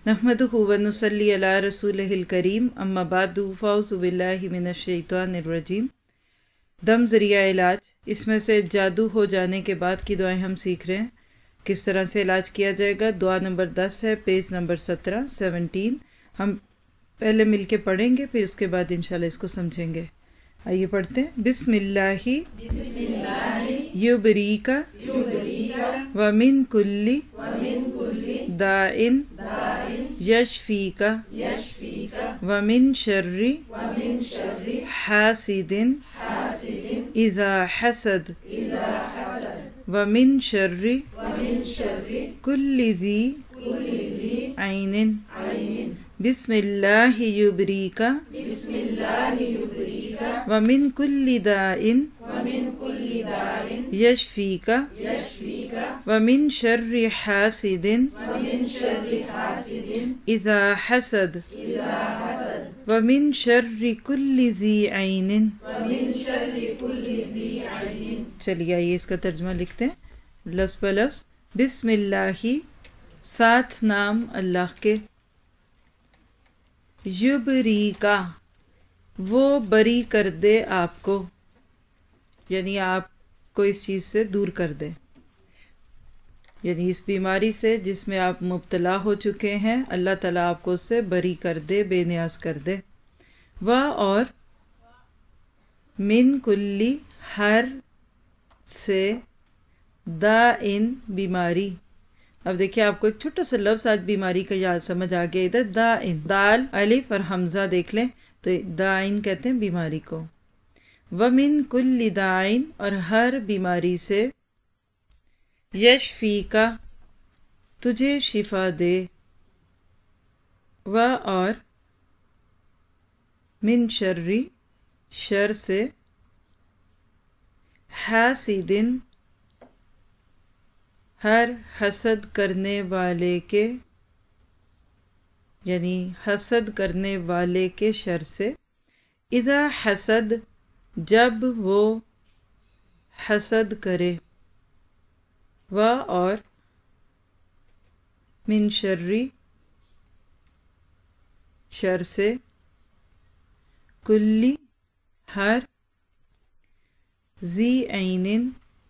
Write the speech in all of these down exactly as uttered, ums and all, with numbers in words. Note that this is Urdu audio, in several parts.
नहमदुहु व नुसल्ली अला रसूलिहिल करीम अम्मा बादु फ़ाउज़ु बिल्लाहि मिनश शैतानिर रजीम। दम ज़रिया इलाज, इसमें से जादू हो जाने के बाद की दुआएं हम सीख रहे हैं, किस तरह से इलाज किया जाएगा। दुआ नंबर दस है, पेज नंबर सत्रह सेवनटीन। हम पहले मिलके पढ़ेंगे, फिर उसके बाद इंशाल्लाह इसको समझेंगे। आइए पढ़ते हैं। बिस्मिल्लाहि युबरीका व मिन कुल्ली दाइन यशफीका व मिन शर्रि हासिदिन इज़ा हसद व मिन शर्रि कुल्ली ज़ी ऐनिन। बिस्मिल्लाहि युबरीका व मिन कुल्ली दाइन यशफीका व मिन शर्रि हासिदिन इज़ा हसद व मिन शर्रि कुल्ली ज़ी ऐनिन। चलिए आइए इसका तर्जुमा लिखते हैं लफ्ज़ ब लफ्ज़। बिस्मिल्लाहि, साथ नाम अल्लाह के। युबरीका, वो बरी कर दे आपको, यानी आपको इस चीज से दूर कर दे, यानी इस बीमारी से जिसमें आप मुब्तला हो चुके हैं, अल्लाह ताला आपको उससे बरी कर दे, बेनियाज कर दे। वह और मिन कुल्ली, हर से, दाइन, बीमारी। अब देखिए आपको एक छोटा सा लफ्ज आज बीमारी का याद समझ आ गया। इधर दाइन, दाल अलिफ और हमजा देख लें तो दाइन कहते हैं बीमारी को। व मिन कुल्ली दाइन, और हर बीमारी से। यशफीका, तुझे शिफा दे। व और मिन शर्री, शर से। हासिदिन, हर हसद करने वाले के, यानी हसद करने वाले के शर से। इज़ा हसद, जब वो हसद करे। व और मिन शर्री, शर से। कुल्ली, हर। ज़ी ऐनिन,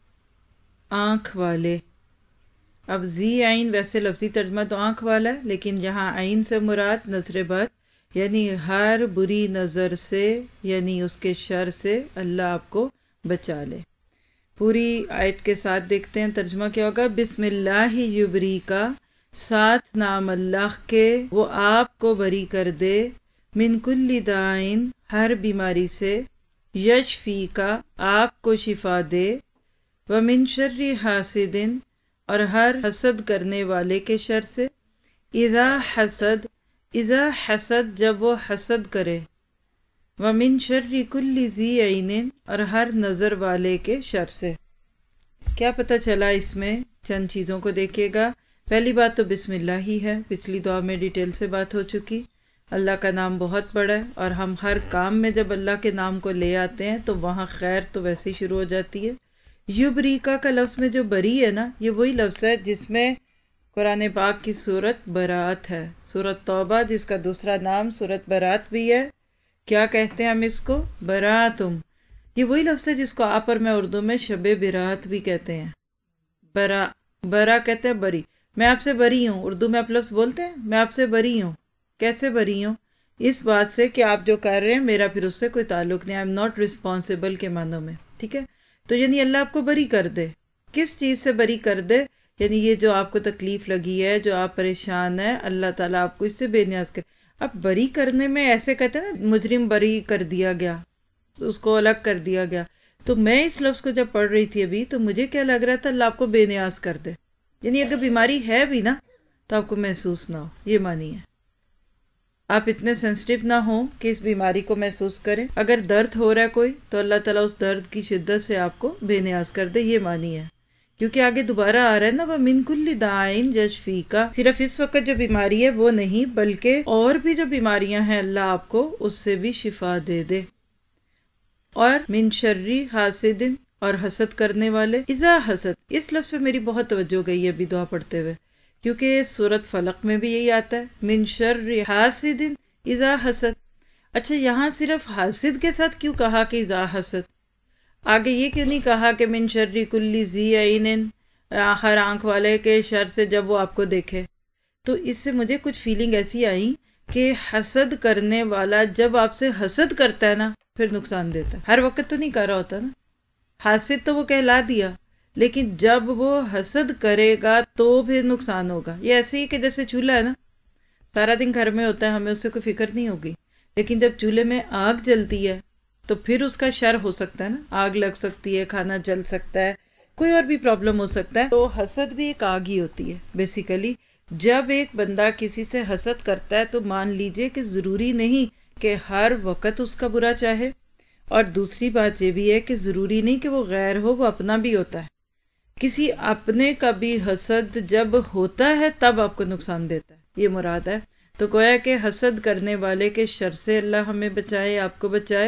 आँख वाले। अब जी आइन वैसे लफ्जी तर्जमा तो आंख वाला है, लेकिन यहाँ आइन से मुराद नजर बद, यानी हर बुरी नजर से, यानी उसके शर से अल्लाह आपको बचा ले। पूरी आयत के साथ देखते हैं तर्जमा क्या होगा। बिस्मिल्लाहि युबरीका, साथ नाम अल्लाह के, वो आपको बरी कर दे। मिन कुल्ली दाइन, हर बीमारी से। यशफीका, आपको शिफा दे। व मिन शर्रि हासिदिन, और हर हसद करने वाले के शर से। इज़ा हसद, इज़ा हसद, जब वो हसद करे। व मिन शर्रि कुल्ली ज़ी ऐनिन, और हर नजर वाले के शर से। क्या पता चला इसमें? चंद चीजों को देखिएगा। पहली बात तो बिस्मिल्लाह ही है, पिछली दुआ में डिटेल से बात हो चुकी। अल्लाह का नाम बहुत बड़ा है, और हम हर काम में जब अल्लाह के नाम को ले आते हैं तो वहां खैर तो वैसे ही शुरू हो जाती है। युबरीका का लफ्ज में जो बरी है ना, ये वही लफ्ज है जिसमें कुरान पाक की सूरत बरात है। सूरत तौबा, जिसका दूसरा नाम सूरत बरात भी है। क्या कहते हैं हम इसको? बरातुम। ये वही लफ्ज है जिसको आप और मैं उर्दू में शबे बिरात भी कहते हैं। बरा, बरा कहते हैं बरी। मैं आपसे बरी हूं, उर्दू में आप लफ्ज बोलते हैं मैं आपसे बरी हूं। कैसे बरी हूं? इस बात से कि आप जो कर रहे हैं मेरा फिर उससे कोई ताल्लुक नहीं, आई एम नॉट रिस्पॉन्सिबल के मानों में। ठीक है, तो यानी अल्लाह आपको बरी कर दे। किस चीज से बरी कर दे? यानी ये जो आपको तकलीफ लगी है, जो आप परेशान है, अल्लाह ताला आपको इससे बेनियाज करे। अब बरी करने में ऐसे कहते हैं ना, मुजरिम बरी कर दिया गया, तो उसको अलग कर दिया गया। तो मैं इस लफ्ज को जब पढ़ रही थी अभी, तो मुझे क्या लग रहा था, अल्लाह आपको बेनियाज कर दे। यानी अगर बीमारी है भी ना तो आपको महसूस ना हो, ये मानिए। आप इतने सेंसिटिव ना हो कि इस बीमारी को महसूस करें। अगर दर्द हो रहा है कोई, तो अल्लाह ताला उस दर्द की शिद्दत से आपको बेनियाज कर दे, ये मानिए। क्योंकि आगे दोबारा आ रहा है ना, वह मिन कुल्ली दाइन यशफीका। सिर्फ इस वक्त जो बीमारी है वो नहीं, बल्कि और भी जो बीमारियां हैं अल्लाह आपको उससे भी शिफा दे दे। और मिन शर्री हासिदिन, और हसद करने वाले। इज़ा हसद, इस लफ्ज पे मेरी बहुत तवज्जो गई है अभी दुआ पढ़ते हुए, کیونکہ سورۃ فلق میں بھی یہی آتا ہے من شر حاسد اذا حسد. اچھا یہاں صرف حاسد کے ساتھ کیوں کہا کہ اذا حسد؟ آگے یہ کیوں نہیں کہا کہ من شر کل ذی عین، آخر آنکھ والے کے شر سے جب وہ آپ کو دیکھے؟ تو اس سے مجھے کچھ فیلنگ ایسی آئی کہ حسد کرنے والا جب آپ سے حسد کرتا ہے نا پھر نقصان دیتا ہے. ہر وقت تو نہیں کر رہا ہوتا نا، حاسد تو وہ کہلا دیا، لیکن جب وہ حسد کرے گا تو پھر نقصان ہوگا. یہ ایسے ہی کہ جیسے چولہا ہے نا، سارا دن گھر میں ہوتا ہے، ہمیں اس سے کوئی فکر نہیں ہوگی، لیکن جب چولہے میں آگ جلتی ہے تو پھر اس کا شر ہو سکتا ہے نا، آگ لگ سکتی ہے، کھانا جل سکتا ہے، کوئی اور بھی پرابلم ہو سکتا ہے. تو حسد بھی ایک آگ ہی ہوتی ہے بیسیکلی. جب ایک بندہ کسی سے حسد کرتا ہے تو مان لیجئے کہ ضروری نہیں کہ ہر وقت اس کا برا چاہے، اور دوسری بات یہ بھی ہے کہ ضروری نہیں کہ وہ غیر ہو، وہ اپنا بھی ہوتا ہے. کسی اپنے کا بھی حسد جب ہوتا ہے تب آپ کو نقصان دیتا ہے، یہ مراد ہے. تو گویا کہ حسد کرنے والے کے شر سے اللہ ہمیں بچائے، آپ کو بچائے.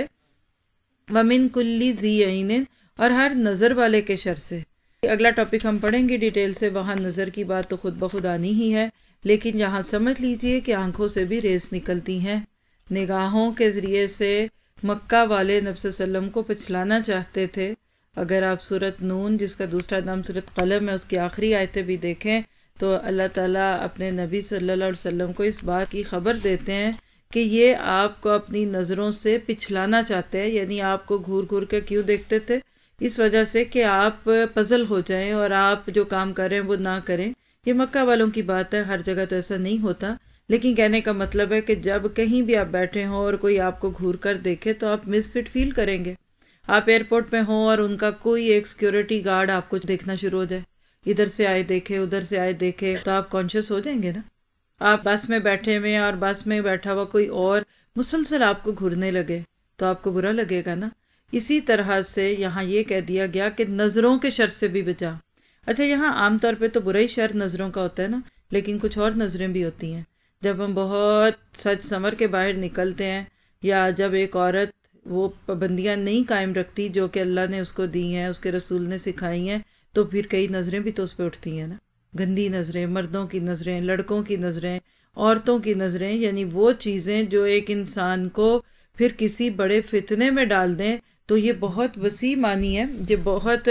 وَمِن كُلِّ ذِي عَيْنٍ، اور ہر نظر والے کے شر سے. اگلا ٹاپک ہم پڑھیں گے ڈیٹیل سے، وہاں نظر کی بات تو خود بخود آنی ہی ہے، لیکن یہاں سمجھ لیجئے کہ آنکھوں سے بھی ریس نکلتی ہیں. نگاہوں کے ذریعے سے مکہ والے نبی صلی اللہ علیہ وسلم کو پچھلانا چاہتے تھے. اگر آپ سورۃ نون جس کا دوسرا نام سورۃ قلم ہے اس کی آخری آیتیں بھی دیکھیں تو اللہ تعالیٰ اپنے نبی صلی اللہ علیہ وسلم کو اس بات کی خبر دیتے ہیں کہ یہ آپ کو اپنی نظروں سے پچھلانا چاہتے ہیں. یعنی آپ کو گھور گھور کے کیوں دیکھتے تھے؟ اس وجہ سے کہ آپ پزل ہو جائیں اور آپ جو کام کریں وہ نہ کریں. یہ مکہ والوں کی بات ہے، ہر جگہ تو ایسا نہیں ہوتا، لیکن کہنے کا مطلب ہے کہ جب کہیں بھی آپ بیٹھے ہوں اور کوئی آپ کو گھور کر دیکھے تو آپ مس فٹ فیل کریں گے. آپ ایئرپورٹ پہ ہوں اور ان کا کوئی ایک سیکیورٹی گارڈ آپ کو دیکھنا شروع ہو جائے، ادھر سے آئے دیکھے ادھر سے آئے دیکھے، تو آپ کانشیس ہو جائیں گے نا. آپ بس میں بیٹھے ہوئے اور بس میں بیٹھا ہوا کوئی اور مسلسل آپ کو گھورنے لگے تو آپ کو برا لگے گا نا. اسی طرح سے یہاں یہ کہہ دیا گیا کہ نظروں کے شر سے بھی بچا. اچھا یہاں عام طور پہ تو برا ہی شر نظروں کا ہوتا ہے نا، لیکن کچھ اور نظریں بھی ہوتی ہیں. جب ہم بہت سج سنور کے باہر نکلتے ہیں، یا جب ایک عورت وہ پابندیاں نہیں قائم رکھتی جو کہ اللہ نے اس کو دی ہیں، اس کے رسول نے سکھائی ہیں، تو پھر کئی نظریں بھی تو اس پہ اٹھتی ہیں نا. گندی نظریں، مردوں کی نظریں، لڑکوں کی نظریں، عورتوں کی نظریں، یعنی وہ چیزیں جو ایک انسان کو پھر کسی بڑے فتنے میں ڈال دیں. تو یہ بہت وسیع معنی ہے، یہ بہت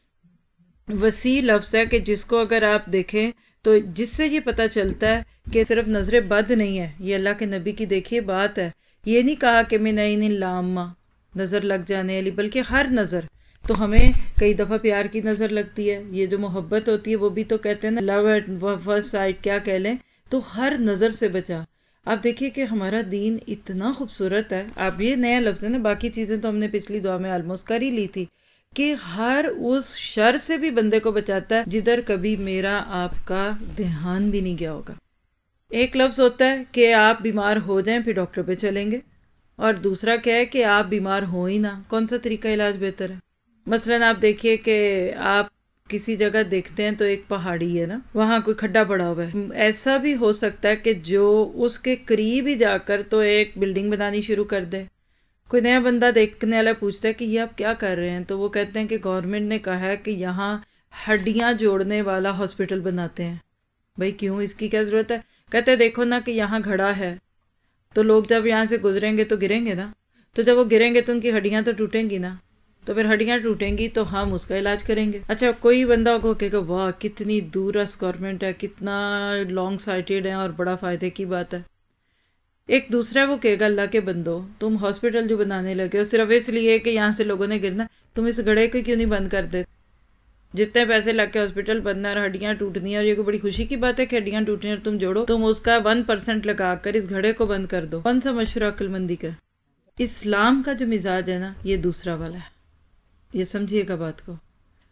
وسیع لفظ ہے کہ جس کو اگر آپ دیکھیں تو جس سے یہ پتہ چلتا ہے کہ صرف نظر بد نہیں ہے. یہ اللہ کے نبی کی دیکھیے بات ہے، یہ نہیں کہا کہ من عین لامہ، نظر لگ جانے والی، بلکہ ہر نظر. تو ہمیں کئی دفعہ پیار کی نظر لگتی ہے، یہ جو محبت ہوتی ہے وہ بھی تو کہتے ہیں نا لو ایٹ فرسٹ سائٹ، کیا کہہ لیں. تو ہر نظر سے بچا. آپ دیکھیے کہ ہمارا دین اتنا خوبصورت ہے. آپ یہ نیا لفظ ہے نا، باقی چیزیں تو ہم نے پچھلی دعا میں آلموسٹ کر ہی لی تھی، کہ ہر اس شر سے بھی بندے کو بچاتا ہے جدھر کبھی میرا آپ کا دھیان بھی نہیں گیا ہوگا. ایک لفظ ہوتا ہے کہ آپ بیمار ہو جائیں پھر ڈاکٹر پہ چلیں گے، اور دوسرا کیا ہے کہ آپ بیمار ہو ہی نہ. کون سا طریقہ علاج بہتر ہے؟ مثلاً آپ دیکھیے کہ آپ کسی جگہ دیکھتے ہیں تو ایک پہاڑی ہے نا، وہاں کوئی کھڈا پڑا ہوا ہے. ایسا بھی ہو سکتا ہے کہ جو اس کے قریب ہی جا کر تو ایک بلڈنگ بنانی شروع کر دے. کوئی نیا بندہ دیکھنے والا پوچھتا ہے کہ یہ آپ کیا کر رہے ہیں، تو وہ کہتے ہیں کہ گورنمنٹ نے کہا ہے کہ یہاں ہڈیاں جوڑنے والا ہاسپٹل بناتے ہیں. بھائی کیوں، اس کی کیا ضرورت ہے؟ کہتے ہیں دیکھو نا کہ یہاں گھڑا ہے تو لوگ جب یہاں سے گزریں گے تو گریں گے نا، تو جب وہ گریں گے تو ان کی ہڈیاں تو ٹوٹیں گی نا، تو پھر ہڈیاں ٹوٹیں گی تو ہم اس کا علاج کریں گے. اچھا کوئی بندہ کو کہے گا واہ کتنی دورس گورنمنٹ ہے، کتنا لانگ سائٹڈ ہے اور بڑا فائدے کی بات ہے. ایک دوسرا وہ کہے گا اللہ کے بندو، تم ہاسپٹل جو بنانے لگے ہو صرف اس لیے کہ یہاں سے لوگوں نے گرنا، تم اس گڑھے کو کیوں نہیں بند کر دیتے؟ جتنے پیسے لگ کے ہاسپٹل بننا اور ہڈیاں ٹوٹنی، اور یہ کوئی بڑی خوشی کی بات ہے کہ ہڈیاں ٹوٹنی اور تم جوڑو، تم اس کا ون پرسنٹ لگا کر اس گھڑے کو بند کر دو. کون سا مشورہ عقل مندی کا؟ اسلام کا جو مزاج ہے نا یہ دوسرا والا ہے، یہ سمجھیے گا بات کو.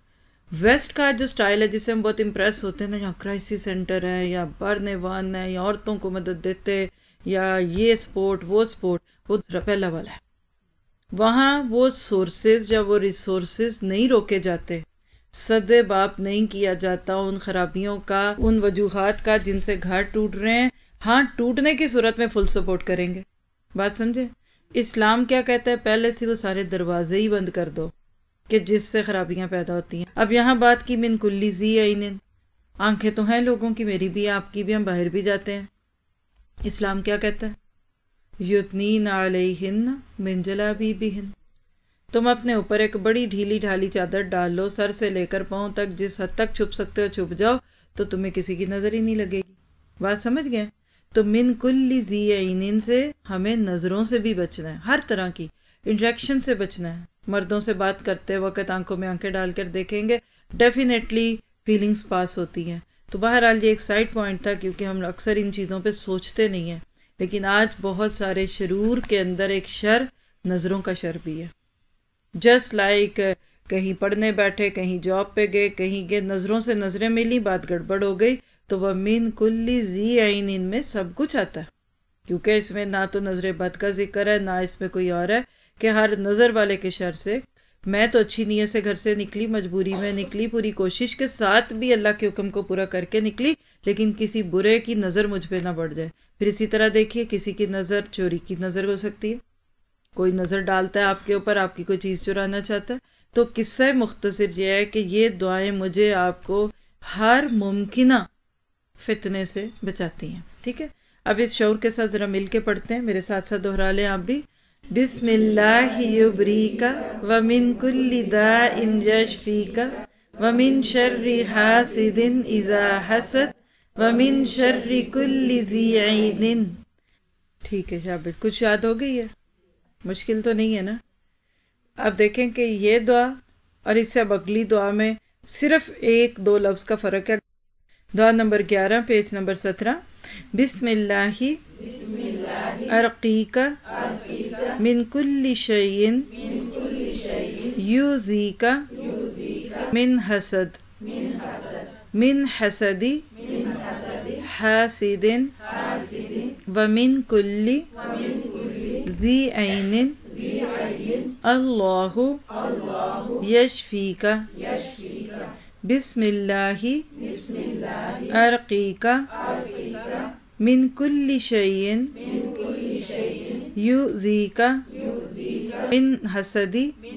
ویسٹ کا جو سٹائل ہے جس سے ہم بہت امپریس ہوتے ہیں نا، یہاں کرائسس سینٹر ہے یا برنے وان ہے یا عورتوں کو مدد دیتے یا یہ سپورٹ وہ سپورٹ، وہ پہلا والا ہے. وہاں وہ سورسز یا وہ ریسورسز نہیں روکے جاتے، صدے باپ نہیں کیا جاتا ان خرابیوں کا، ان وجوہات کا جن سے گھر ٹوٹ رہے ہیں. ہاں ٹوٹنے کی صورت میں فل سپورٹ کریں گے. بات سمجھے؟ اسلام کیا کہتا ہے؟ پہلے سے وہ سارے دروازے ہی بند کر دو کہ جس سے خرابیاں پیدا ہوتی ہیں. اب یہاں بات کی من کلی ذی عین، آنکھیں تو ہیں لوگوں کی، میری بھی آپ کی بھی، ہم باہر بھی جاتے ہیں. اسلام کیا کہتا ہے؟ یدنین علیہن من جلابیبہن. تم اپنے اوپر ایک بڑی ڈھیلی ڈھالی چادر ڈال لو، سر سے لے کر پاؤں تک، جس حد تک چھپ سکتے ہو چھپ جاؤ، تو تمہیں کسی کی نظر ہی نہیں لگے گی. بات سمجھ گئے؟ تو من کل ذی عین سے ہمیں نظروں سے بھی بچنا ہے، ہر طرح کی انٹریکشن سے بچنا ہے. مردوں سے بات کرتے وقت آنکھوں میں آنکھیں ڈال کر دیکھیں گے، ڈیفینیٹلی فیلنگز پاس ہوتی ہیں. تو بہرحال یہ ایک سائڈ پوائنٹ تھا، کیونکہ ہم اکثر ان چیزوں پہ سوچتے نہیں ہیں. لیکن آج بہت سارے شرور کے اندر ایک شر نظروں کا شر بھی ہے. جسٹ لائک کہیں پڑھنے بیٹھے، کہیں جاب پہ گئے، کہیں گئے، نظروں سے نظریں ملی، بات گڑبڑ ہو گئی، تو وہ من کل ذی عین ان میں سب کچھ آتا ہے. کیونکہ اس میں نہ تو نظر بد کا ذکر ہے، نہ اس میں کوئی اور ہے کہ ہر نظر والے کے شر سے. میں تو اچھی نیت سے گھر سے نکلی، مجبوری میں نکلی، پوری کوشش کے ساتھ بھی اللہ کے حکم کو پورا کر کے نکلی، لیکن کسی برے کی نظر مجھ پہ نہ پڑ جائے. پھر اسی طرح دیکھیے، کسی کی نظر چوری کی نظر ہو سکتی ہے، کوئی نظر ڈالتا ہے آپ کے اوپر، آپ کی کوئی چیز چرانا چاہتا ہے. تو قصہ مختصر یہ ہے کہ یہ دعائیں مجھے آپ کو ہر ممکنہ فتنے سے بچاتی ہیں. ٹھیک ہے، اب اس شعور کے ساتھ ذرا مل کے پڑھتے ہیں، میرے ساتھ ساتھ دہرا لیں آپ بھی. بسم اللہ یبریک ومن کل داء یشفیک ومن شر حاسد اذا حسد ومن شر کل ذی عین. ٹھیک ہے شاباش، کچھ یاد ہو گئی ہے؟ مشکل تو نہیں ہے نا؟ اب دیکھیں کہ یہ دعا اور اس سے اب اگلی دعا میں صرف ایک دو لفظ کا فرق ہے. دعا نمبر گیارہ، پیج نمبر سترہ. بسم اللہ ارقیک من کل شیء یؤذیک من حسد من حسد حاسد ومن کل ذی عین اللہ یشفیک. بسم اللہ ارقیک من کل شیء یؤذیک من حسد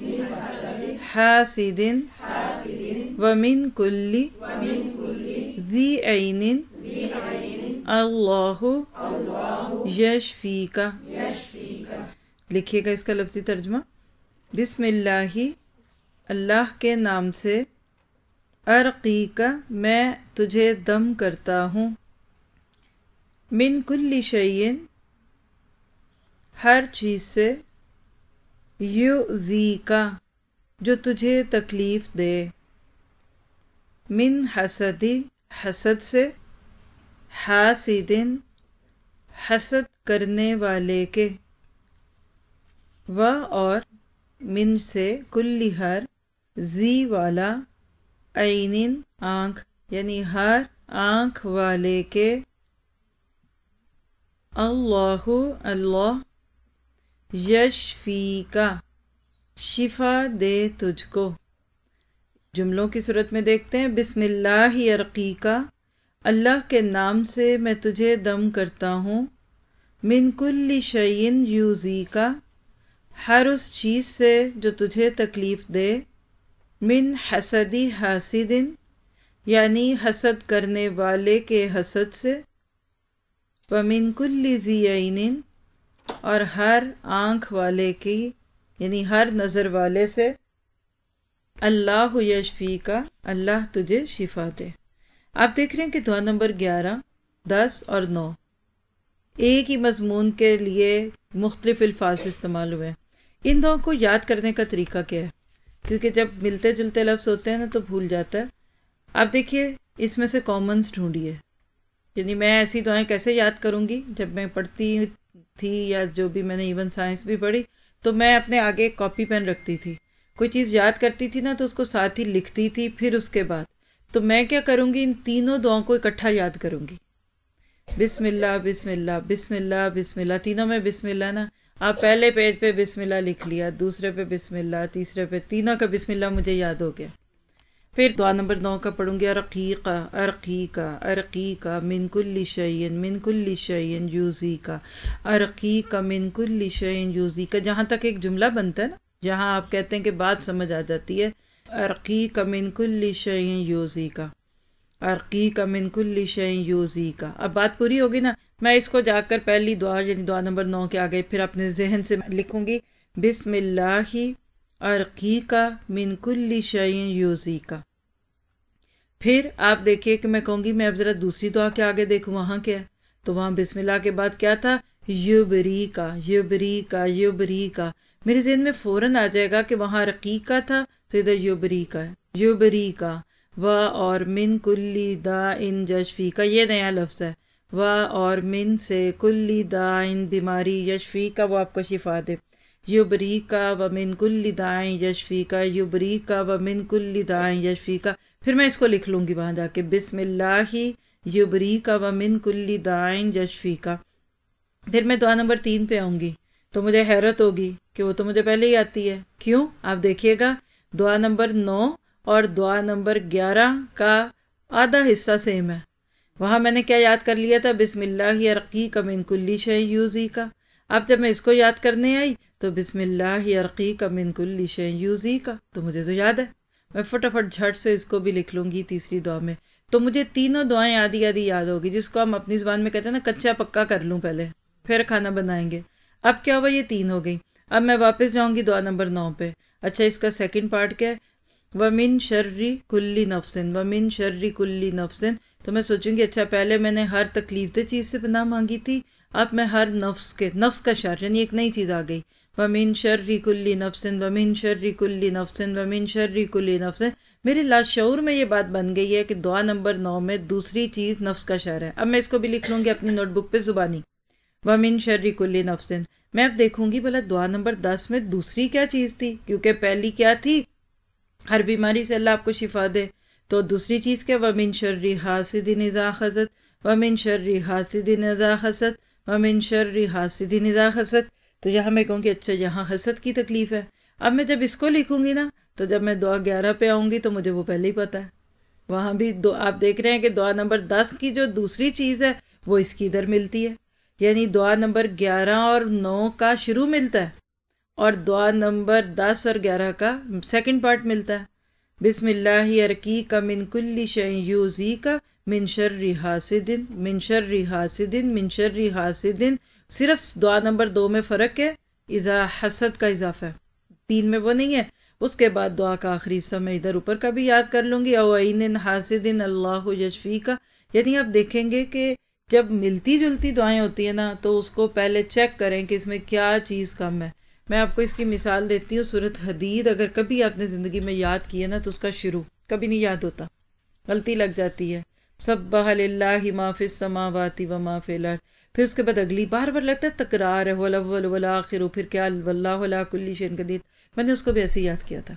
حاسد ومن کل ذی عین اللہ یشفیک. لکھیے گا اس کا لفظی ترجمہ. بسم اللہ، اللہ کے نام سے، ارقیک میں تجھے دم کرتا ہوں، من کل شیء ہر چیز سے، یؤذیک جو تجھے تکلیف دے، من حسد حسد سے، حاسد حسد کرنے والے کے، و اور، من سے، کل ہر، ذی والا، عین آنکھ، یعنی ہر آنکھ والے کے، اللہ اللہ، یشفیک شفا دے تجھ کو. جملوں کی صورت میں دیکھتے ہیں. بسم اللہ ارقیک، اللہ کے نام سے میں تجھے دم کرتا ہوں، من کل شیء یؤذیک ہر اس چیز سے جو تجھے تکلیف دے، من حسد حاسد یعنی حسد کرنے والے کے حسد سے، ومن کل ذی عین اور ہر آنکھ والے کی یعنی ہر نظر والے سے، اللہ یشفیک اللہ تجھے شفا دے. آپ دیکھ رہے ہیں کہ دعا نمبر گیارہ، دس اور نو ایک ہی مضمون کے لیے مختلف الفاظ استعمال ہوئے. ان دعاؤں کو یاد کرنے کا طریقہ کیا ہے؟ کیونکہ جب ملتے جلتے لفظ ہوتے ہیں نا تو بھول جاتا ہے. آپ دیکھیے اس میں سے کامنز ڈھونڈیے، یعنی میں ایسی دعائیں کیسے یاد کروں گی؟ جب میں پڑھتی تھی یا جو بھی میں نے ایون سائنس بھی پڑھی تو میں اپنے آگے ایک کاپی پین رکھتی تھی، کوئی چیز یاد کرتی تھی نا تو اس کو ساتھ ہی لکھتی تھی. پھر اس کے بعد تو میں کیا کروں گی، ان تینوں دعاؤں کو اکٹھا یاد کروں گی. بسم اللہ بسم اللہ بسم اللہ بسم اللہ، تینوں میں بسم اللہ نا. آپ پہلے پیج پہ بسم اللہ لکھ لیا، دوسرے پہ بسم اللہ، تیسرے پہ، تینوں کا بسم اللہ مجھے یاد ہو گیا. پھر دعا نمبر نو کا پڑھوں گی. ارقیق ارقیق ارقیق من کل شیء من کل شیء یؤذیک ارقیق من کل شیء یؤذیک. جہاں تک ایک جملہ بنتا ہے نا، جہاں آپ کہتے ہیں کہ بات سمجھ آ جاتی ہے، ارقیق من کل شیء یؤذیک. ارقیک من کل شیء یؤذیک. اب بات پوری ہوگی نا. میں اس کو جا کر پہلی دعا یعنی دعا نمبر نو کے آگے پھر اپنے ذہن سے لکھوں گی. بسم اللہ ارقیک من کل شیء یؤذیک. پھر آپ دیکھیے کہ میں کہوں گی میں اب ذرا دوسری دعا کے آگے دیکھوں وہاں کیا ہے. تو وہاں بسم اللہ کے بعد کیا تھا؟ یبریکا یبریکا یبریکا. میرے ذہن میں فوراً آ جائے گا کہ وہاں رقیقہ تھا تو ادھر یبریکا ہے. یبریکا و اور من کلی داء یشفی کا یہ نیا لفظ ہے. و اور من سے کلی داء بیماری یشفی کا وہ آپ کو شفا دے. یبریکا و من کلی داء یشفی کا یبریکا و من کلی داء یشفی کا. پھر میں اس کو لکھ لوں گی وہاں جا کے بسم اللہ یبریکا و من کلی داء یشفی کا. پھر میں دعا نمبر تین پہ آؤں گی تو مجھے حیرت ہوگی کہ وہ تو مجھے پہلے ہی آتی ہے. کیوں؟ آپ دیکھیے گا دعا نمبر نو اور دعا نمبر گیارہ کا آدھا حصہ سیم ہے. وہاں میں نے کیا یاد کر لیا تھا؟ بسم اللہ ارقیک من کل شیء یؤذیک. اب جب میں اس کو یاد کرنے آئی تو بسم اللہ ارقیک من کل شیء یؤذیک تو مجھے تو یاد ہے. میں فٹافٹ جھٹ سے اس کو بھی لکھ لوں گی تیسری دعا میں. تو مجھے تینوں دعائیں آدھی آدھی یاد ہوگی جس کو ہم اپنی زبان میں کہتے ہیں نا کچا پکا کر لوں پہلے پھر کھانا بنائیں گے. اب کیا ہوا؟ یہ تین ہو گئی. اب میں واپس جاؤں گی دعا نمبر نو پہ. اچھا اس کا سیکنڈ پارٹ کیا ہے؟ وَمِن شَرِّ كُلِّ نَفْسٍ وَمِن شَرِّ كُلِّ نَفْسٍ. تو میں سوچوں گی اچھا پہلے میں نے ہر تکلیف دہ چیز سے پناہ مانگی تھی، اب میں ہر نفس کے نفس کا شر یعنی ایک نئی چیز آ گئی. وَمِن شَرِّ كُلِّ نَفْسٍ وَمِن شَرِّ كُلِّ نَفْسٍ وَمِن شَرِّ كُلِّ نَفْسٍ. میرے لاشعور میں یہ بات بن گئی ہے کہ دعا نمبر نو میں دوسری چیز نفس کا شر ہے. اب میں اس کو بھی لکھ لوں گی اپنی نوٹ بک پہ زبانی. وَمِن شَرِّ كُلِّ نَفْسٍ. میں اب دیکھوں گی بھلا دعا نمبر دس میں دوسری کیا چیز تھی، کیونکہ پہلی کیا تھی؟ ہر بیماری سے اللہ آپ کو شفا دے. تو دوسری چیز کیا؟ وَمِن شَرِّ حَاسِدٍ إِذَا حَسَدَ وَمِن شَرِّ حَاسِدٍ إِذَا حَسَدَ وَمِن شَرِّ حَاسِدٍ إِذَا حَسَدَ. تو یہاں میں کہوں گی اچھا یہاں حسد کی تکلیف ہے. اب میں جب اس کو لکھوں گی نا تو جب میں دعا گیارہ پہ آؤں گی تو مجھے وہ پہلے ہی پتا ہے. وہاں بھی دو آپ دیکھ رہے ہیں کہ دعا نمبر دس کی جو دوسری چیز ہے وہ اس کی ادھر ملتی ہے. یعنی دعا نمبر گیارہ اور نو کا شروع ملتا ہے اور دعا نمبر دس اور گیارہ کا سیکنڈ پارٹ ملتا ہے. بسم اللہ ارقیک من کل شیء یؤذیک من شر حاسد من شر حاسد من شر حاسد. صرف دعا نمبر دو میں فرق ہے، اذا حسد کا اضافہ ہے، تین میں وہ نہیں ہے. اس کے بعد دعا کا آخری حصہ میں ادھر اوپر کا بھی یاد کر لوں گی. او عین حاسد اللہ یشفیک. یعنی آپ دیکھیں گے کہ جب ملتی جلتی دعائیں ہوتی ہیں نا تو اس کو پہلے چیک کریں کہ اس میں کیا چیز کم ہے. میں آپ کو اس کی مثال دیتی ہوں. سورۃ حدید اگر کبھی آپ نے زندگی میں یاد کی ہے نا تو اس کا شروع کبھی نہیں یاد ہوتا، غلطی لگ جاتی ہے. سبح للہ ما فی السماوات و ما فی الارض. پھر اس کے بعد اگلی بار بار لگتا ہے تکرار ہے، والاول والآخر، پھر کیا واللہ علی کل شیء قدیر. میں نے اس کو بھی ایسے یاد کیا تھا.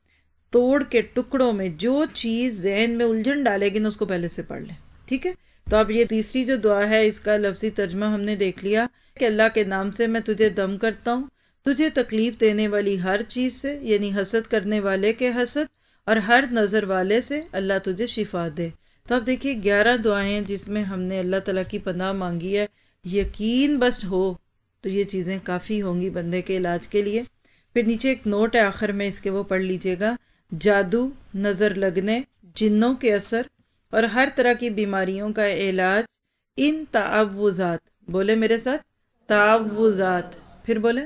توڑ کے ٹکڑوں میں جو چیز ذہن میں الجھن ڈالے گی نا اس کو پہلے سے پڑھ لیں. ٹھیک ہے؟ تو اب یہ تیسری جو دعا ہے اس کا لفظی ترجمہ ہم نے دیکھ لیا کہ اللہ کے نام سے میں تجھے دم کرتا ہوں تجھے تکلیف دینے والی ہر چیز سے، یعنی حسد کرنے والے کے حسد اور ہر نظر والے سے اللہ تجھے شفا دے. تو اب دیکھیے گیارہ دعائیں جس میں ہم نے اللہ تعالیٰ کی پناہ مانگی ہے. یقین بس ہو تو یہ چیزیں کافی ہوں گی بندے کے علاج کے لیے. پھر نیچے ایک نوٹ ہے آخر میں، اس کے وہ پڑھ لیجئے گا. جادو، نظر لگنے، جنوں کے اثر اور ہر طرح کی بیماریوں کا علاج ان تعوذات. بولے میرے ساتھ، تعوذات. پھر بولے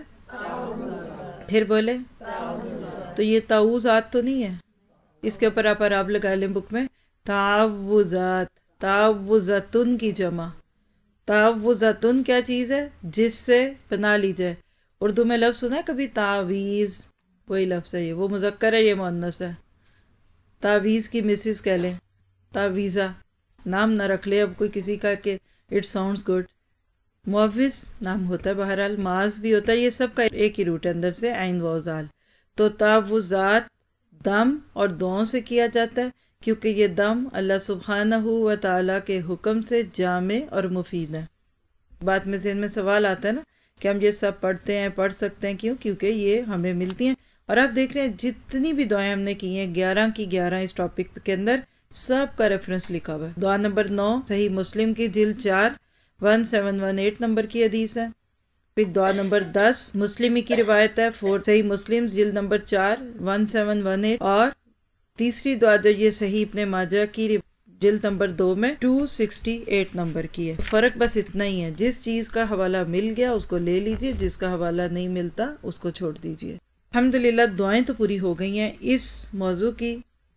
پھر بولے تو یہ تعوذات تو نہیں ہے، اس کے اوپر آپ عرب لگا لیں بک میں. تعوذات، تعوذتن کی جمع. تعوذتن کیا چیز ہے؟ جس سے پناہ لی جائے. اردو میں لفظ سنا ہے کبھی؟ تعویذ، وہی لفظ ہے. یہ وہ مذکر ہے، یہ مؤنث ہے. تعویذ کی مسز کہہ لیں، تعویذہ. نام نہ رکھ لے اب کوئی کسی کا کہ اٹ ساؤنڈز گڈ. معوذ نام ہوتا ہے، بہرحال معاذ بھی ہوتا ہے. یہ سب کا ایک ہی روٹ ہے اندر سے، عین واو زال. تو تعوذات دم اور دعاؤں سے کیا جاتا ہے کیونکہ یہ دم اللہ سبحانہ و تعالیٰ کے حکم سے جامع اور مفید ہے. بات میں ذہن میں سوال آتا ہے نا کہ ہم یہ سب پڑھتے ہیں، پڑھ سکتے ہیں، کیوں؟ کیونکہ یہ ہمیں ملتی ہیں. اور آپ دیکھ رہے ہیں جتنی بھی دعائیں ہم نے کی ہیں گیارہ کی گیارہ اس ٹاپک کے اندر سب کا ریفرنس لکھا ہوا ہے. دعا نمبر نو صحیح مسلم کی جلد چار ون سیون ون ایٹ نمبر کی حدیث ہے. پھر دعا نمبر دس مسلمی کی روایت ہے، فور صحیح مسلم جلد نمبر چار ون سیون ون ایٹ. اور تیسری دعا جو یہ صحیح ابن ماجہ کی جلد نمبر دو میں دو سو اڑسٹھ نمبر کی ہے. فرق بس اتنا ہی ہے، جس چیز کا حوالہ مل گیا اس کو لے لیجئے، جس کا حوالہ نہیں ملتا اس کو چھوڑ دیجئے. الحمدللہ دعائیں تو پوری ہو گئی ہیں. اس موضوع کی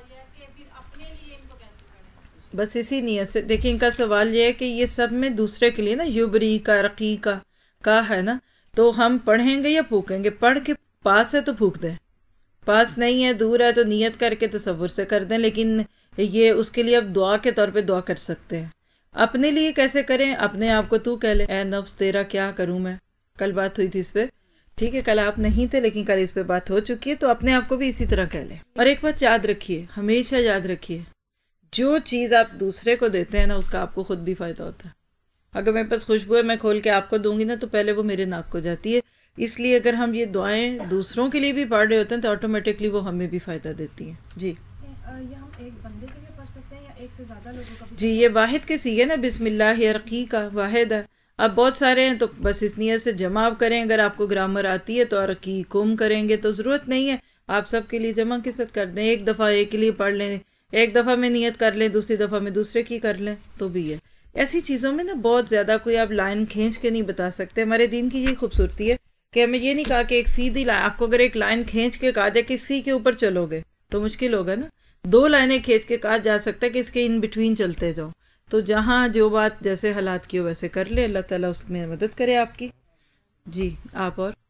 بس اسی نیت سے دیکھیں، ان کا سوال یہ ہے کہ یہ سب میں دوسرے کے لیے نا، یبری کا رقی کا کا ہے نا، تو ہم پڑھیں گے یا پھونکیں گے؟ پڑھ کے پاس ہے تو پھونک دیں، پاس نہیں ہے دور ہے تو نیت کر کے تصور سے کر دیں، لیکن یہ اس کے لیے اب دعا کے طور پہ دعا کر سکتے ہیں. اپنے لیے کیسے کریں؟ اپنے آپ کو تو کہہ لے، اے نفس تیرا کیا کروں میں. کل بات ہوئی تھی اس پہ، ٹھیک ہے، کل آپ نہیں تھے لیکن کل اس پہ بات ہو چکی ہے، تو اپنے آپ کو بھی اسی طرح کہہ لیں. اور ایک بات یاد رکھیے، ہمیشہ یاد رکھیے، جو چیز آپ دوسرے کو دیتے ہیں نا، اس کا آپ کو خود بھی فائدہ ہوتا ہے. اگر میرے پاس خوشبو ہے، میں کھول کے آپ کو دوں گی نا، تو پہلے وہ میرے ناک کو جاتی ہے. اس لیے اگر ہم یہ دعائیں دوسروں کے لیے بھی پڑھ رہے ہوتے ہیں تو آٹومیٹکلی وہ ہمیں بھی فائدہ دیتی ہیں. جی یہ ہم ایک بندے کے لیے پڑھ سکتے ہیں یا ایک سے زیادہ لوگوں کا بھی؟ جی یہ واحد کے سیگے نا، بسم اللہ ارقی کا واحد ہے. اب بہت سارے ہیں تو بس اس نیت سے جمع آپ کریں. اگر آپ کو گرامر آتی ہے تو ارقی کم کریں گے تو ضرورت نہیں ہے، آپ سب کے لیے جمع کے ساتھ کر دیں. ایک دفعہ ایک کے لیے پڑھ لیں، ایک دفعہ میں نیت کر لیں، دوسری دفعہ میں دوسرے کی کر لیں تو بھی ہے. ایسی چیزوں میں نا بہت زیادہ کوئی آپ لائن کھینچ کے نہیں بتا سکتے. ہمارے دین کی یہ خوبصورتی ہے کہ ہمیں یہ نہیں کہا کہ ایک سیدھی لائن، آپ کو اگر ایک لائن کھینچ کے کہا جائے کہ اسی کے اوپر چلو گے تو مشکل ہوگا نا. دو لائنیں کھینچ کے کہا جا سکتا ہے کہ اس کے ان بٹوین چلتے جاؤ. تو جہاں جو بات جیسے حالات کی ہو ویسے کر لے، اللہ تعالیٰ اس میں مدد کرے آپ کی. جی آپ اور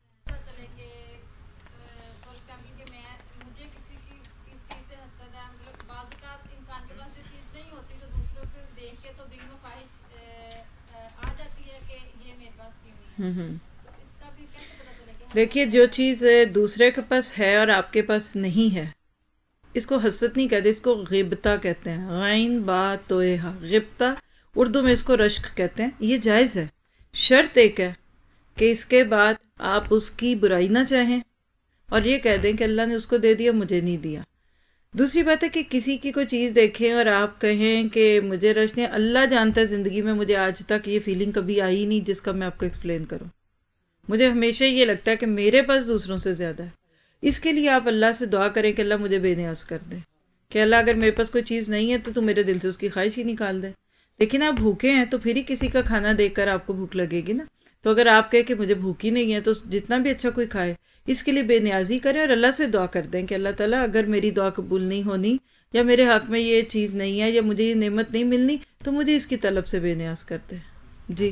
دیکھیے، جو چیز دوسرے کے پاس ہے اور آپ کے پاس نہیں ہے، اس کو حسد نہیں کہتے، اس کو غبطہ کہتے ہیں. غین با توہا، غبطہ اردو میں اس کو رشک کہتے ہیں. یہ جائز ہے، شرط ایک ہے کہ اس کے بعد آپ اس کی برائی نہ چاہیں اور یہ کہہ دیں کہ اللہ نے اس کو دے دیا مجھے نہیں دیا. دوسری بات ہے کہ کسی کی کوئی چیز دیکھیں اور آپ کہیں کہ مجھے رش نہیں. اللہ جانتا ہے زندگی میں مجھے آج تک یہ فیلنگ کبھی آئی نہیں جس کا میں آپ کو ایکسپلین کروں. مجھے ہمیشہ یہ لگتا ہے کہ میرے پاس دوسروں سے زیادہ ہے. اس کے لیے آپ اللہ سے دعا کریں کہ اللہ مجھے بے نیاز کر دے، کہ اللہ اگر میرے پاس کوئی چیز نہیں ہے تو تو میرے دل سے اس کی خواہش ہی نکال دے. لیکن آپ بھوکے ہیں تو پھر ہی کسی کا کھانا دیکھ کر آپ کو بھوک لگے گی نا. تو اگر آپ کہیں کہ مجھے بھوکی نہیں ہے تو جتنا بھی اچھا کوئی کھائے، اس کے لیے بے نیازی کریں اور اللہ سے دعا کر دیں کہ اللہ تعالیٰ اگر میری دعا قبول نہیں ہونی یا میرے حق میں یہ چیز نہیں ہے یا مجھے یہ نعمت نہیں ملنی تو مجھے اس کی طلب سے بے نیاز کر دے. جی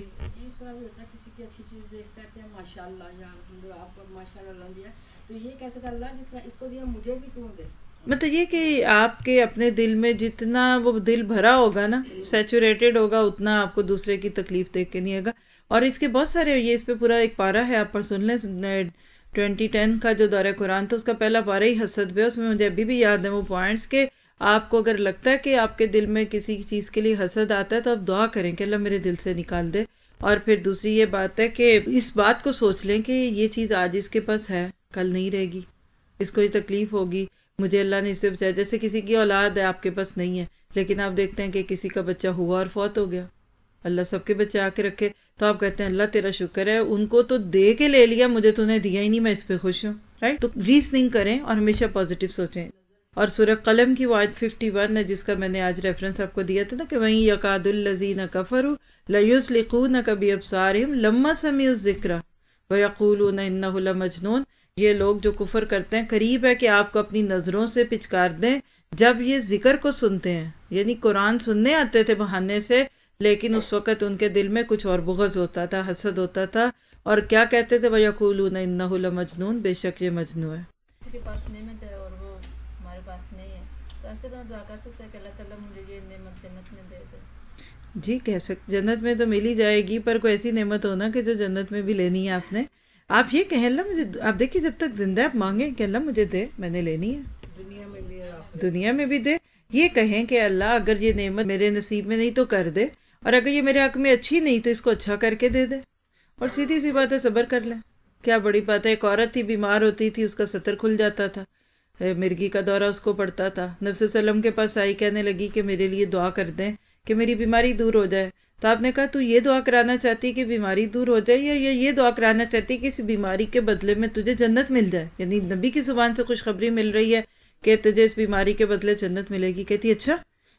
کسی کی اچھی چیز دیکھ کہتے ہیں ماشاء اللہ یا آپ کو ماشاء اللہ دیا، تو یہ کیسے کہ اللہ جس طرح اس کو دیا مجھے بھی کیوں دے؟ مطلب یہ کہ آپ کے اپنے دل میں جتنا وہ دل بھرا ہوگا نا، سیچوریٹڈ ہوگا، اتنا آپ کو دوسرے کی تکلیف دیکھ کے نہیں ہوگا. اور اس کے بہت سارے، یہ اس پہ پورا ایک پارہ ہے، آپ پر سن لیں. ٹوینٹی ٹین کا جو دورہ قرآن تھا اس کا پہلا پارہ ہی حسد پہ. اس میں مجھے ابھی بھی یاد ہے وہ پوائنٹس کہ آپ کو اگر لگتا ہے کہ آپ کے دل میں کسی چیز کے لیے حسد آتا ہے تو آپ دعا کریں کہ اللہ میرے دل سے نکال دے. اور پھر دوسری یہ بات ہے کہ اس بات کو سوچ لیں کہ یہ چیز آج اس کے پاس ہے کل نہیں رہے گی، اس کو یہ تکلیف ہوگی، مجھے اللہ نے اس سے بچایا. جیسے کسی کی اولاد ہے آپ کے پاس نہیں ہے، لیکن آپ دیکھتے ہیں کہ کسی کا بچہ ہوا اور فوت ہو گیا. اللہ سب کے بچے آ کے رکھے تو آپ کہتے ہیں اللہ تیرا شکر ہے، ان کو تو دے کے لے لیا، مجھے تو نے دیا ہی نہیں، میں اس پہ خوش ہوں. رائٹ؟ تو ریزننگ کریں اور ہمیشہ پازیٹیو سوچیں. اور سورہ قلم کی وہ آیت اکاون ہے جس کا میں نے آج ریفرنس آپ کو دیا تھا نا کہ وہیں یکاد الذین کفروا لیزلقونک بابصارہم لما سمعوا الذکر ویقولون انہ لمجنون. یہ لوگ جو کفر کرتے ہیں قریب ہے کہ آپ کو اپنی نظروں سے پچکار دیں جب یہ ذکر کو سنتے ہیں. یعنی قرآن سننے آتے تھے بہانے سے، لیکن اس وقت ان کے دل میں کچھ اور بغض ہوتا تھا، حسد ہوتا تھا، اور کیا کہتے تھے وَيَقُولُونَ إِنَّهُ لَمَجْنُونَ، بے شک یہ مجنون ہے. کسی کے پاس نعمت ہے اور وہ ہمارے پاس نہیں ہے تو ایسے طرح دعا کر سکتے ہیں کہ اللہ تعالیٰ مجھے یہ نعمت جنت میں دے دے. جی کہہ سکتے، جنت میں تو مل ہی جائے گی، پر کوئی ایسی نعمت ہونا کہ جو جنت میں بھی لینی ہے آپ نے. آپ یہ کہیں اللہ مجھے، آپ دیکھیے جب تک زندہ آپ مانگیں کہ اللہ مجھے دے، میں نے لینی ہے، دنیا میں بھی دنیا میں بھی دے. یہ کہیں کہ اللہ اگر یہ نعمت میرے نصیب میں نہیں تو کر دے، اور اگر یہ میرے حق میں اچھی نہیں تو اس کو اچھا کر کے دے دے. اور سیدھی سی بات ہے، صبر کر لیں. کیا بڑی بات ہے. ایک عورت تھی بیمار ہوتی تھی، اس کا ستر کھل جاتا تھا، مرگی کا دورہ اس کو پڑتا تھا. نبی صلی اللہ علیہ وسلم کے پاس آئی، کہنے لگی کہ میرے لیے دعا کر دیں کہ میری بیماری دور ہو جائے. تو آپ نے کہا تو یہ دعا کرانا چاہتی کہ بیماری دور ہو جائے، یا یہ دعا کرانا چاہتی کہ اس بیماری کے بدلے میں تجھے جنت مل جائے؟ یعنی نبی کی زبان سے خوشخبری مل رہی ہے کہ تجھے اس بیماری کے بدلے جنت ملے گی. کہتی اچھا.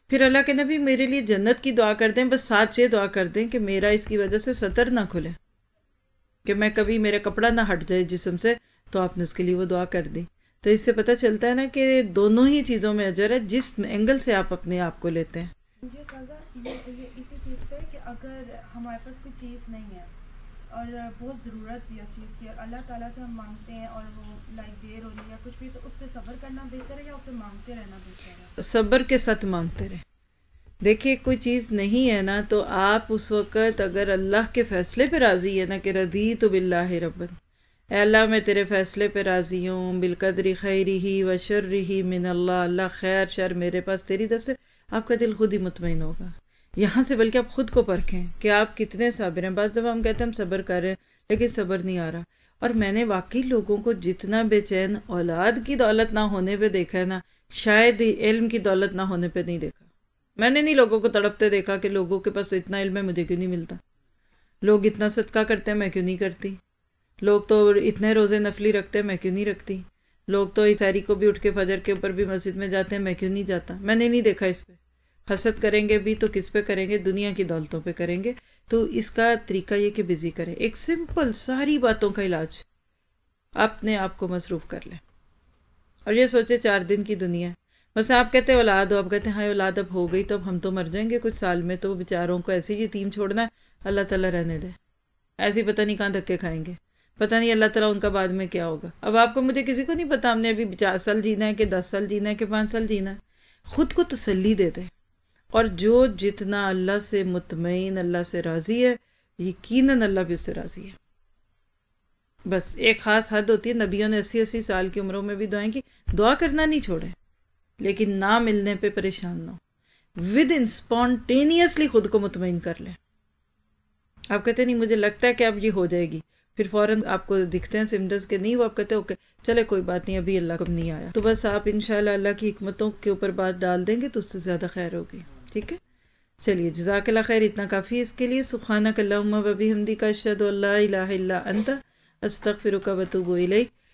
پھر اللہ کے نبی میرے لیے جنت کی دعا کر دیں، بس ساتھ یہ دعا کر دیں کہ میرا اس کی وجہ سے سطر نہ کھلے، کہ میں کبھی میرا کپڑا نہ ہٹ جائے جسم سے، تو آپ نے اس کے لیے وہ دعا کر دی. تو اس سے پتہ چلتا ہے نا کہ دونوں ہی چیزوں میں اجر ہے، جس اینگل سے آپ اپنے آپ کو لیتے ہیں. مجھے سزا یہ یہ اسی چیز پہ کہ اگر ہمارے پاس کوئی چیز نہیں ہے اور بہت ضرورت تھی اس چیز کی، اور اللہ تعالیٰ سے ہم مانگتے ہیں اور وہ لائک دیر ہو رہی ہے یا کچھ بھی، تو اس پہ صبر کرنا بہتر ہے یا اسے مانگتے رہنا بہتر ہے؟ صبر کے ساتھ مانگتے رہے. دیکھیے کوئی چیز نہیں ہے نا، تو آپ اس وقت اگر اللہ کے فیصلے پہ راضی ہے نا کہ رضیت باللہ ربًا، اے اللہ میں تیرے فیصلے پہ راضی ہوں، بالقدر خیرہ و شرہ من اللہ، اللہ خیر شر میرے پاس تیری طرف سے، آپ کا دل خود ہی مطمئن ہوگا. یہاں سے بلکہ آپ خود کو پرکھیں کہ آپ کتنے صابر ہیں. بعض دفعہ ہم کہتے ہیں ہم صبر کر رہے ہیں لیکن صبر نہیں آ رہا. اور میں نے واقعی لوگوں کو جتنا بے چین اولاد کی دولت نہ ہونے پہ دیکھا ہے نا، شاید علم کی دولت نہ ہونے پہ نہیں دیکھا. میں نے نہیں لوگوں کو تڑپتے دیکھا کہ لوگوں کے پاس اتنا علم ہے مجھے کیوں نہیں ملتا، لوگ اتنا صدقہ کرتے ہیں میں کیوں نہیں کرتی، لوگ تو اتنے روزے نفلی رکھتے ہیں میں کیوں نہیں رکھتی، لوگ تو سحری کو بھی اٹھ کے فجر کے اوپر بھی مسجد میں جاتے ہیں میں کیوں نہیں جاتا. میں نے نہیں دیکھا اس پہ. حسد کریں گے بھی تو کس پہ کریں گے؟ دنیا کی دولتوں پہ کریں گے. تو اس کا طریقہ یہ کہ بزی کریں. ایک سمپل ساری باتوں کا علاج اپنے آپ کو مصروف کر لیں. اور یہ سوچے چار دن کی دنیا ہے. بس آپ کہتے ہیں اولاد ہو، آپ کہتے ہیں ہاں اولاد اب ہو گئی تو اب ہم تو مر جائیں گے کچھ سال میں، تو بیچاروں کو ایسی یتیم چھوڑنا ہے. اللہ تعالیٰ رہنے دے. ایسی پتہ نہیں کہاں دھکے کھائیں گے، پتہ نہیں اللہ تعالیٰ ان کا بعد میں کیا ہوگا. اب آپ کو مجھے کسی کو نہیں پتا ہم نے ابھی پچاس سال جینا ہے کہ دس سال جینا ہے کہ پانچ سال جینا ہے. خود کو تسلی دے دے. اور جو جتنا اللہ سے مطمئن، اللہ سے راضی ہے، یقیناً اللہ بھی اس سے راضی ہے. بس ایک خاص حد ہوتی ہے. نبیوں نے اسی اسی سال کی عمروں میں بھی دعائیں کی. دعا کرنا نہیں چھوڑیں، لیکن نہ ملنے پہ پریشان نہ ہو. ود ان اسپونٹینیسلی خود کو مطمئن کر لیں. آپ کہتے نہیں مجھے لگتا ہے کہ اب یہ ہو جائے گی، پھر فوراً آپ کو دکھتے ہیں سمٹمز کے نہیں، وہ آپ کہتے ہیں اوکے چلے کوئی بات نہیں ابھی اللہ کو نہیں آیا. تو بس آپ انشاءاللہ اللہ کی حکمتوں کے اوپر بات ڈال دیں گے تو اس سے زیادہ خیر ہوگی. ٹھیک ہے، چلیے جزاک اللہ خیر. اتنا کافی ہے اس کے لیے. سبحانک اللہم و بحمدک اشہد ان لا الہ الا انت استغفرک و اتوب الیک.